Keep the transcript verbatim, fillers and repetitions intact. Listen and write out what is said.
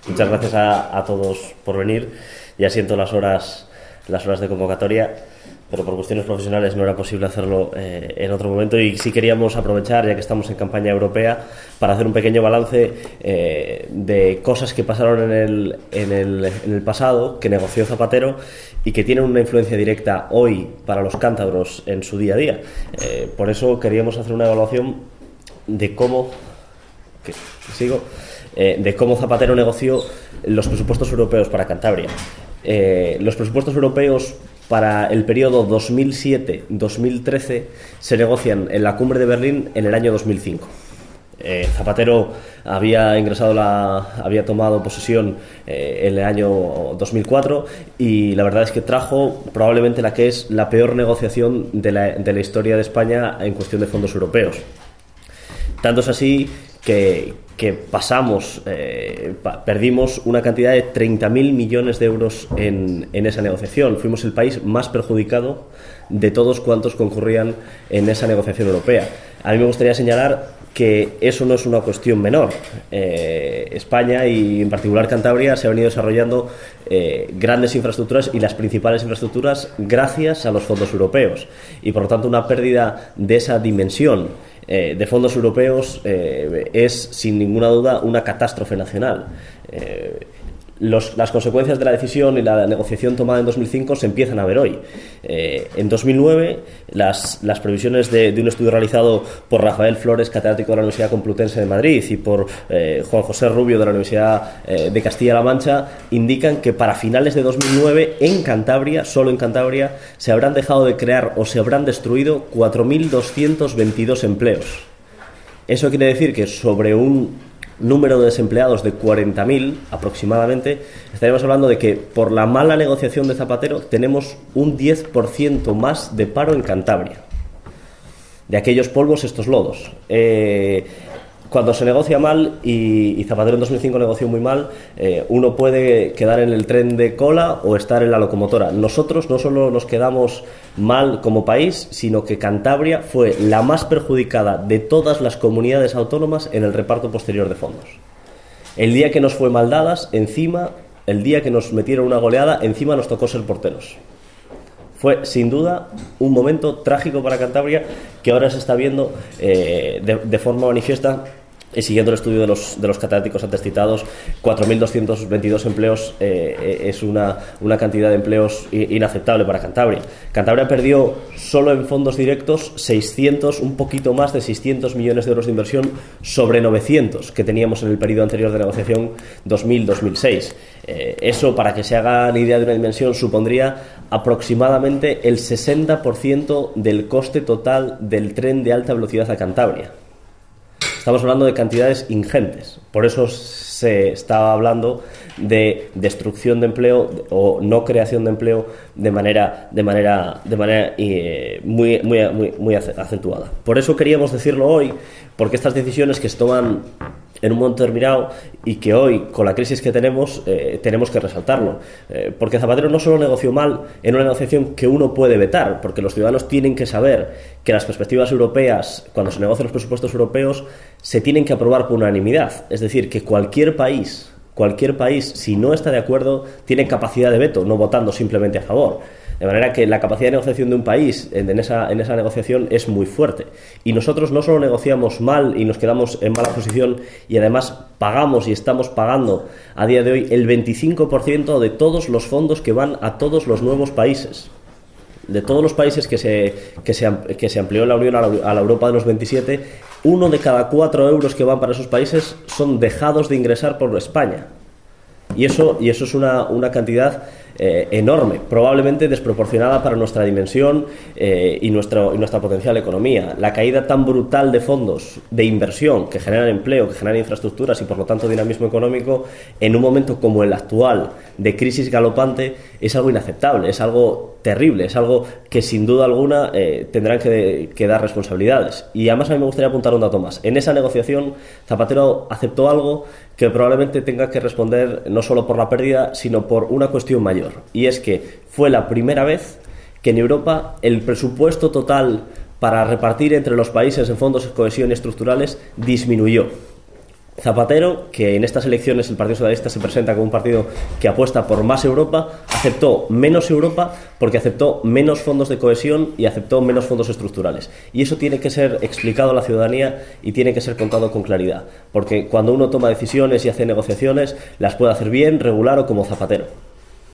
Muchas gracias a, a todos por venir. Ya siento las horas, las horas de convocatoria, pero por cuestiones profesionales no era posible hacerlo eh, en otro momento, y sí queríamos aprovechar, ya que estamos en campaña europea, para hacer un pequeño balance eh, de cosas que pasaron en el, en, el, en el pasado, que negoció Zapatero y que tienen una influencia directa hoy para los cántabros en su día a día. Eh, por eso queríamos hacer una evaluación de cómo... Que, sigo... Eh, de cómo Zapatero negoció los presupuestos europeos para Cantabria. Eh, los presupuestos europeos para el periodo dos mil siete dos mil trece se negocian en la cumbre de Berlín en el año dos mil cinco. Eh, Zapatero había ingresado la, había tomado posesión eh, en el año dos mil cuatro, y la verdad es que trajo probablemente la que es la peor negociación de la, de la historia de España en cuestión de fondos europeos. Tanto es así que, que pasamos, eh, pa, perdimos una cantidad de treinta mil millones de euros en, en esa negociación. Fuimos el país más perjudicado de todos cuantos concurrían en esa negociación europea. A mí me gustaría señalar que eso no es una cuestión menor. Eh, España, y en particular Cantabria, se ha venido desarrollando eh, grandes infraestructuras, y las principales infraestructuras gracias a los fondos europeos, y por lo tanto una pérdida de esa dimensión eh, de fondos europeos eh, es sin ninguna duda una catástrofe nacional. Eh, Los, las consecuencias de la decisión y la negociación tomada en dos mil cinco se empiezan a ver hoy. Eh, en dos mil nueve, las, las previsiones de, de un estudio realizado por Rafael Flores, catedrático de la Universidad Complutense de Madrid, y por eh, Juan José Rubio, de la Universidad eh, de Castilla-La Mancha, indican que para finales de dos mil nueve, en Cantabria, solo en Cantabria, se habrán dejado de crear o se habrán destruido cuatro mil doscientos veintidós empleos. Eso quiere decir que sobre un número de desempleados de cuarenta mil aproximadamente, estaremos hablando de que por la mala negociación de Zapatero tenemos un diez por ciento más de paro en Cantabria. De aquellos polvos, estos lodos. Eh, cuando se negocia mal, y, y Zapatero en dos mil cinco negoció muy mal, eh, uno puede quedar en el tren de cola o estar en la locomotora. Nosotros no solo nos quedamos mal como país, sino que Cantabria fue la más perjudicada de todas las comunidades autónomas en el reparto posterior de fondos. El día que nos fue mal dadas, encima, el día que nos metieron una goleada, encima nos tocó ser porteros. Fue, sin duda, un momento trágico para Cantabria, que ahora se está viendo eh, de, de forma manifiesta. Y siguiendo el estudio de los, de los catedráticos antes citados, cuatro mil doscientos veintidós empleos eh, es una, una cantidad de empleos inaceptable para Cantabria. Cantabria perdió solo en fondos directos seiscientos, un poquito más de seiscientos millones de euros de inversión sobre novecientos que teníamos en el periodo anterior de negociación dos mil a dos mil seis. Eh, eso, para que se hagan idea de una dimensión, supondría aproximadamente el sesenta por ciento del coste total del tren de alta velocidad a Cantabria. Estamos hablando de cantidades ingentes. Por eso se estaba hablando de destrucción de empleo o no creación de empleo de manera de manera de manera eh, muy muy muy muy acentuada. Por eso queríamos decirlo hoy, porque estas decisiones que se toman en un momento determinado, y que hoy, con la crisis que tenemos, eh, tenemos que resaltarlo. Eh, porque Zapatero no solo negoció mal en una negociación que uno puede vetar, porque los ciudadanos tienen que saber que las perspectivas europeas, cuando se negocian los presupuestos europeos, se tienen que aprobar por unanimidad. Es decir, que cualquier país, cualquier país, si no está de acuerdo, tiene capacidad de veto, no votando simplemente a favor. De manera que la capacidad de negociación de un país en esa, en esa negociación es muy fuerte. Y nosotros no solo negociamos mal y nos quedamos en mala posición, y además pagamos y estamos pagando a día de hoy el veinticinco por ciento de todos los fondos que van a todos los nuevos países. De todos los países que se, que se, que se amplió la Unión a la, a la Europa de los veintisiete, uno de cada cuatro euros que van para esos países son dejados de ingresar por España. Y eso, y eso es una, una cantidad eh, enorme, probablemente desproporcionada para nuestra dimensión eh, y, nuestro, y nuestra potencial economía. La caída tan brutal de fondos de inversión que generan empleo, que generan infraestructuras y por lo tanto dinamismo económico, en un momento como el actual de crisis galopante, es algo inaceptable, es algo terrible, es algo que sin duda alguna eh, tendrán que, que dar responsabilidades. Y además a mí me gustaría apuntar un dato más. En esa negociación Zapatero aceptó algo que probablemente tenga que responder no solo por la pérdida, sino por una cuestión mayor, y es que fue la primera vez que en Europa el presupuesto total para repartir entre los países en fondos de cohesión y estructurales disminuyó. Zapatero, que en estas elecciones el Partido Socialista se presenta como un partido que apuesta por más Europa, aceptó menos Europa porque aceptó menos fondos de cohesión y aceptó menos fondos estructurales. Y eso tiene que ser explicado a la ciudadanía y tiene que ser contado con claridad, porque cuando uno toma decisiones y hace negociaciones, las puede hacer bien, regular o como Zapatero.